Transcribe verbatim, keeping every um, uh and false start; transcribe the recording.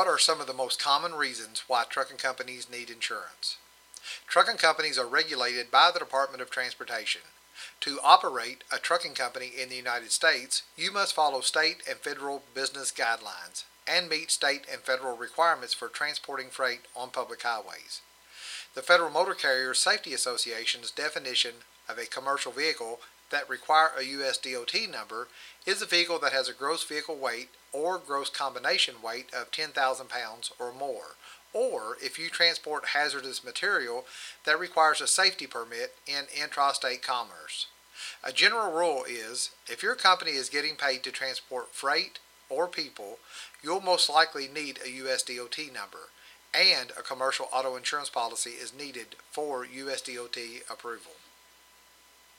What are some of the most common reasons why trucking companies need insurance? Trucking companies are regulated by the Department of Transportation. To operate a trucking company in the United States, you must follow state and federal business guidelines and meet state and federal requirements for transporting freight on public highways. The Federal Motor Carrier Safety Association's definition of a commercial vehicle that require a U S D O T number is a vehicle that has a gross vehicle weight or gross combination weight of ten thousand pounds or more, or if you transport hazardous material that requires a safety permit in intrastate commerce. A general rule is, if your company is getting paid to transport freight or people, you'll most likely need a U S D O T number, and a commercial auto insurance policy is needed for U S D O T approval.